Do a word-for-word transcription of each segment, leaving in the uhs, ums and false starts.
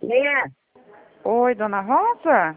É. Oi, dona Rosa?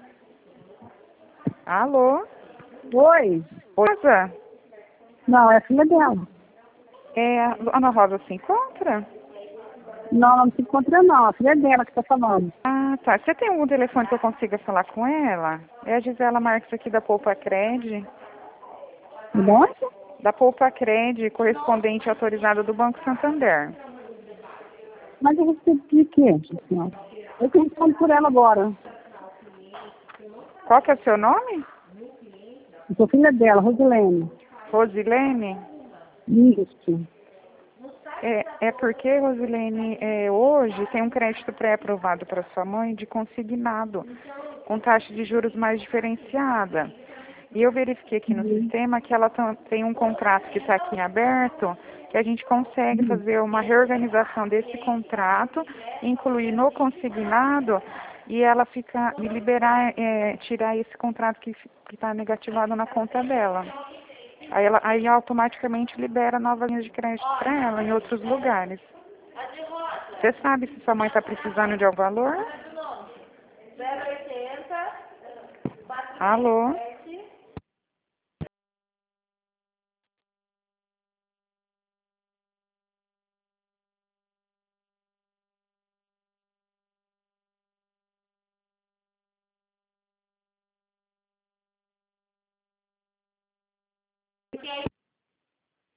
Alô? Oi. Rosa? Não, é a filha dela. É, a Ana Rosa se encontra? Não, ela não se encontra não. A filha dela que tá falando. Ah, tá. Você tem algum telefone que eu consiga falar com ela? É a Gisela Marques aqui da Poupa Cred. De onde? Da Poupa Cred, correspondente autorizado do Banco Santander. Mas eu respeito de quê, senhora? Eu que respondo por ela agora. Qual que é o seu nome? Eu sou filha dela, Rosilene. Rosilene? Isso. É, é porque, Rosilene, é, hoje tem um crédito pré-aprovado para sua mãe de consignado, com taxa de juros mais diferenciada. E eu verifiquei aqui no Uhum. sistema que ela tam- tem um contrato que está aqui em aberto, que a gente consegue Uhum. fazer uma reorganização desse contrato, incluir no consignado e ela fica e liberar, é, tirar esse contrato que está negativado na conta dela. Aí, ela, aí automaticamente libera novas linhas de crédito para ela em outros lugares. Você sabe se sua mãe está precisando de algum valor? Alô?